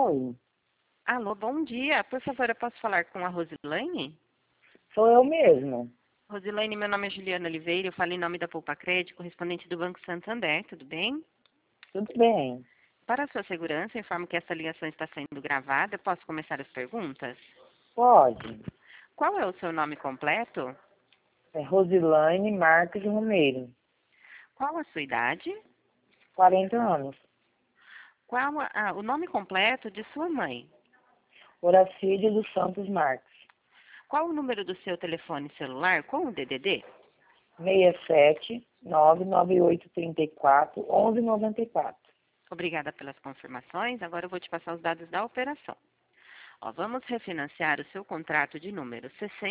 Oi, Alô, bom dia. Por favor, eu posso falar com a Rosilane? sou eu mesmo. Rosilane, meu nome é Juliana Oliveira, eu falo em nome da Poupa Crédito, correspondente do Banco Santander, tudo bem? Tudo bem? Para a sua segurança, informo que essa ligação está sendo gravada. Posso começar as perguntas? Pode. Qual é o seu nome completo? É Rosilane Marques Romeiro, Qual a sua idade? 40 anos. Qual o nome completo de sua mãe? Horacílio dos Santos Marques, Qual o número do seu telefone celular com o DDD? 67-99834-1194. Obrigada pelas confirmações. Agora eu vou te passar os dados da operação. Ó, vamos refinanciar o seu contrato de número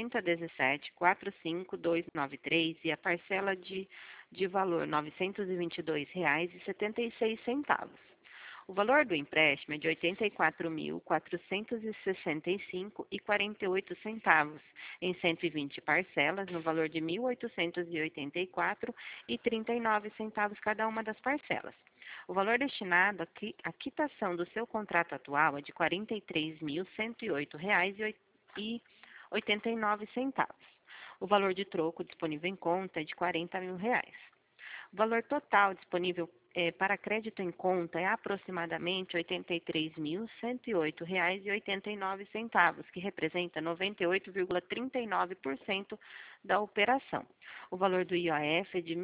6017-45293 e a parcela de valor R$ 922,76. O valor do empréstimo é de R$ 84.465,48 em 120 parcelas, no valor de R$ 1.884,39 cada uma das parcelas. O valor destinado à quitação do seu contrato atual é de R$ 43.108,89. O valor de troco disponível em conta é de R$ 40.000. O valor total disponível para crédito em conta é aproximadamente R$ 83.108,89, que representa 98,39% da operação. O valor do IOF é de R$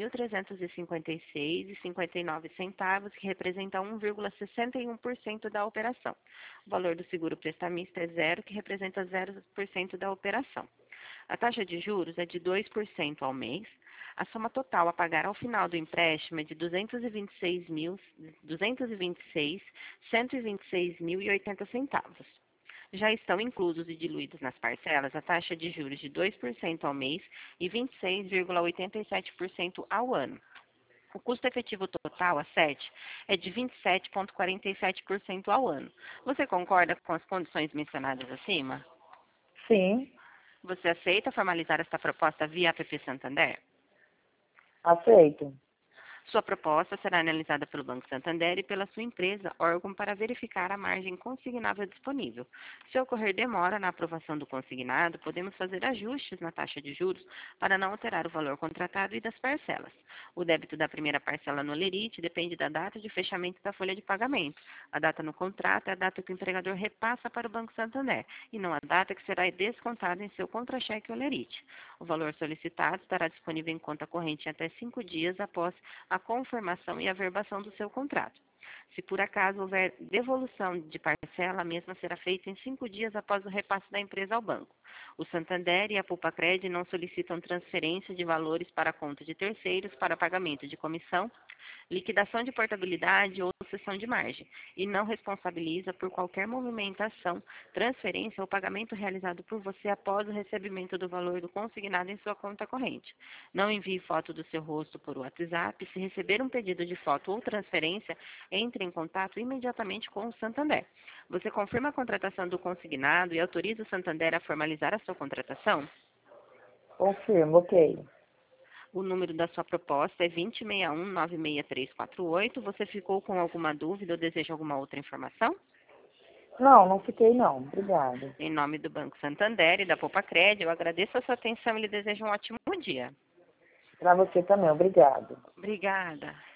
1.356,59, que representa 1,61% da operação. O valor do seguro prestamista é zero, que representa 0% da operação. A taxa de juros é de 2% ao mês. A soma total a pagar ao final do empréstimo é de R$ 226.126,80. Já estão inclusos e diluídos nas parcelas a taxa de juros de 2% ao mês e 26,87% ao ano. O custo efetivo total a sete é de 27,47% ao ano. Você concorda com as condições mencionadas acima? Sim, Você aceita formalizar esta proposta via APP Santander? aceito. Sua proposta será analisada pelo Banco Santander e pela sua empresa, órgão, para verificar a margem consignável disponível. Se ocorrer demora na aprovação do consignado, podemos fazer ajustes na taxa de juros para não alterar o valor contratado e das parcelas. O débito da primeira parcela no Lerite depende da data de fechamento da folha de pagamento. A data no contrato é a data que o empregador repassa para o Banco Santander e não a data que será descontada em seu contra-cheque ou Lerite. O valor solicitado estará disponível em conta corrente em até 5 dias após a confirmação e averbação do seu contrato. Se por acaso houver devolução de parcela, a mesma será feita em 5 dias após o repasse da empresa ao banco. O Santander e a Pulpacred não solicitam transferência de valores para a conta de terceiros para pagamento de comissão, liquidação de portabilidade ou cessão de margem, e não responsabiliza por qualquer movimentação, transferência ou pagamento realizado por você após o recebimento do valor do consignado em sua conta corrente. Não envie foto do seu rosto por WhatsApp. Se receber um pedido de foto ou transferência, entre em contato imediatamente com o Santander. Você confirma a contratação do consignado e autoriza o Santander a formalizar a sua contratação? Confirmo, ok. O número da sua proposta é 2061-96348. Você ficou com alguma dúvida ou deseja alguma outra informação? Não, não fiquei não. Obrigada. Em nome do Banco Santander e da Poupa-Cred, eu agradeço a sua atenção e lhe desejo um ótimo dia. Para você também, obrigado. Obrigada.